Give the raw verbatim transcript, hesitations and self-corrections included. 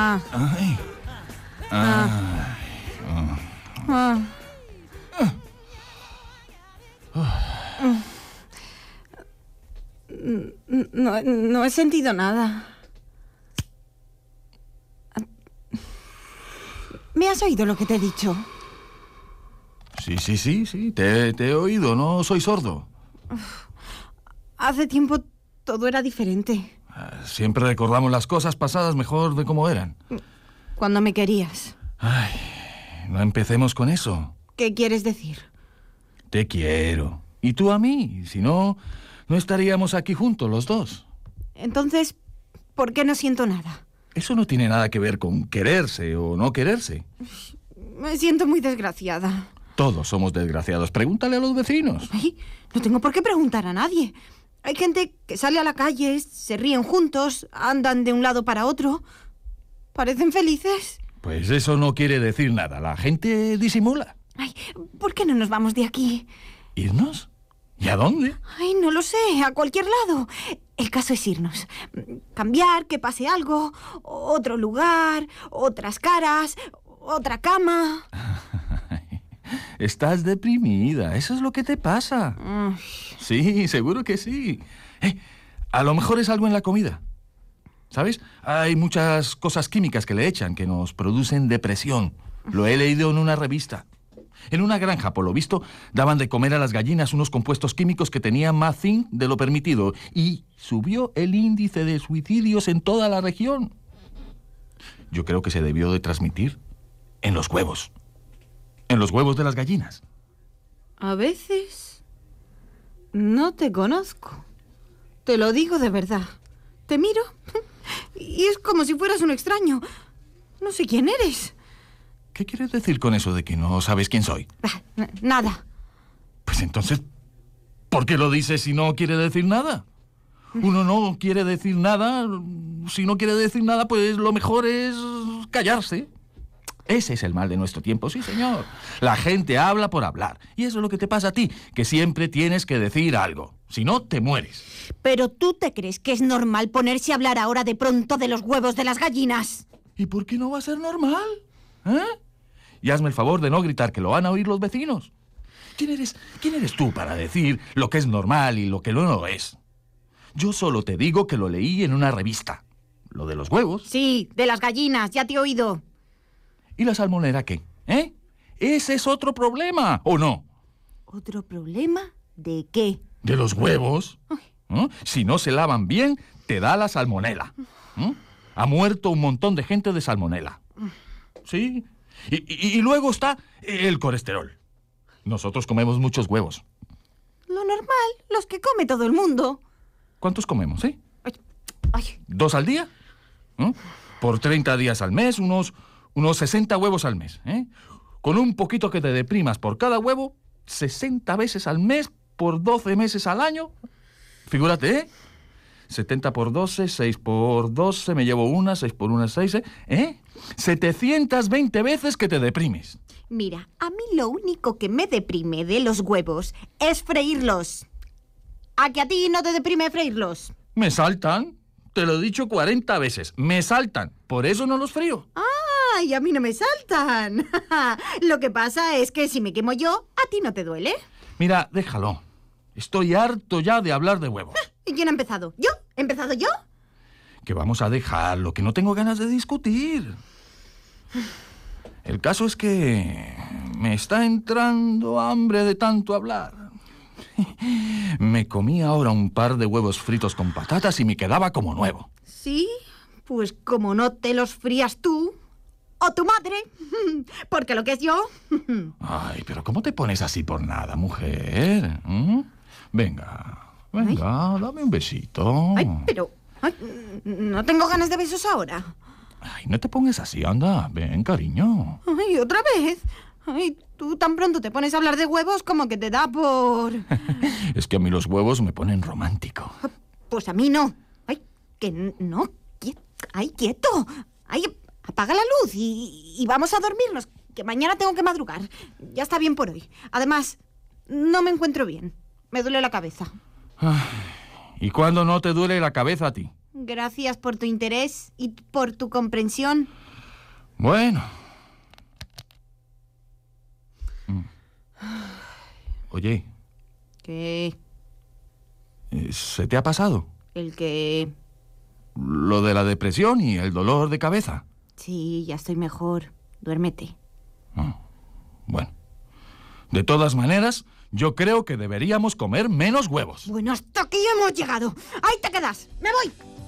Ah. Ay. Ah. Ah. Ah. No, no he sentido nada. ¿Me has oído lo que te he dicho? Sí, sí, sí, sí. Te, te he oído, no soy sordo. Hace tiempo todo era diferente. Siempre recordamos las cosas pasadas mejor de cómo eran. Cuando me querías. Ay, no empecemos con eso. ¿Qué quieres decir? Te quiero. Y tú a mí. Si no, no estaríamos aquí juntos los dos. Entonces, ¿por qué no siento nada? Eso no tiene nada que ver con quererse o no quererse. Me siento muy desgraciada. Todos somos desgraciados. Pregúntale a los vecinos. Ay, no tengo por qué preguntar a nadie. Hay gente que sale a la calle, se ríen juntos, andan de un lado para otro. ¿Parecen felices? Pues eso no quiere decir nada. La gente disimula. Ay, ¿por qué no nos vamos de aquí? ¿Irnos? ¿Y a dónde? Ay, no lo sé, a cualquier lado. El caso es irnos. Cambiar, que pase algo, otro lugar, otras caras, otra cama. Estás deprimida, eso es lo que te pasa. Ay. Sí, seguro que sí. Eh, a lo mejor es algo en la comida. ¿Sabes? Hay muchas cosas químicas que le echan que nos producen depresión. Lo he leído en una revista. En una granja, por lo visto, daban de comer a las gallinas unos compuestos químicos que tenían más zinc de lo permitido y subió el índice de suicidios en toda la región. Yo creo que se debió de transmitir en los huevos. En los huevos de las gallinas. A veces no te conozco. Te lo digo de verdad. Te miro y es como si fueras un extraño. No sé quién eres. ¿Qué quieres decir con eso de que no sabes quién soy? Ah, n- nada. Pues entonces, ¿por qué lo dices si no quiere decir nada? Uno no quiere decir nada. Si no quiere decir nada, pues lo mejor es callarse. Ese es el mal de nuestro tiempo, sí, señor. La gente habla por hablar. Y eso es lo que te pasa a ti, que siempre tienes que decir algo. Si no, te mueres. Pero tú te crees que es normal ponerse a hablar ahora de pronto de los huevos de las gallinas. ¿Y por qué no va a ser normal? ¿Eh? Y hazme el favor de no gritar, que lo van a oír los vecinos. ¿Quién eres, quién eres tú para decir lo que es normal y lo que no lo es? Yo solo te digo que lo leí en una revista. Lo de los huevos. Sí, de las gallinas, ya te he oído. ¿Y la salmonera qué? ¿Eh? Ese es otro problema, ¿o no? ¿Otro problema? ¿De qué? De los huevos. ¿Eh? Si no se lavan bien, te da la salmonela. ¿Eh? Ha muerto un montón de gente de salmonela. Sí. Y, y, y luego está el colesterol. Nosotros comemos muchos huevos. Lo normal, los que come todo el mundo. ¿Cuántos comemos, eh? Ay, ay. ¿Dos al día? ¿Eh? Por treinta días al mes, unos, unos sesenta huevos al mes. ¿eh? Con un poquito que te deprimas por cada huevo, sesenta veces al mes por doce meses al año. Figúrate, ¿eh? setenta por doce, seis por doce, me llevo una, seis por una, seis, ¿eh? ¿eh? setecientas veinte veces que te deprimes. Mira, a mí lo único que me deprime de los huevos es freírlos. ¿A que a ti no te deprime freírlos? Me saltan. Te lo he dicho cuarenta veces. Me saltan. Por eso no los frío. ¡Ay, a mí no me saltan! Lo que pasa es que si me quemo yo, ¿a ti no te duele? Mira, déjalo. Estoy harto ya de hablar de huevos. ¿Y quién ha empezado? ¿Yo? ¿He empezado yo? Que vamos a dejarlo, que no tengo ganas de discutir. El caso es que me está entrando hambre de tanto hablar. Me comí ahora un par de huevos fritos con patatas y me quedaba como nuevo. ¿Sí? Pues como no te los frías tú, o tu madre, porque lo que es yo... Ay, pero ¿cómo te pones así por nada, mujer? ¿Mm? Venga, venga, ay. Dame un besito. Ay, pero... Ay, no tengo ganas de besos ahora. Ay, no te pongas así, anda. Ven, cariño. Ay, otra vez. Ay, tú tan pronto te pones a hablar de huevos como que te da por... Es que a mí los huevos me ponen romántico. Pues a mí no. Ay, que no. Ay, quieto. Ay, apaga la luz y, y vamos a dormirnos, que mañana tengo que madrugar. Ya está bien por hoy. Además, no me encuentro bien. Me duele la cabeza. Ay, ¿y cuándo no te duele la cabeza a ti? Gracias por tu interés y por tu comprensión. Bueno. Mm. Oye, ¿Qué? eh, ¿se te ha pasado ¿El qué? lo de la depresión y el dolor de cabeza? Sí, ya estoy mejor. Duérmete. Ah, bueno. De todas maneras, yo creo que deberíamos comer menos huevos. Bueno, hasta aquí hemos llegado. ¡Ahí te quedas! ¡Me voy!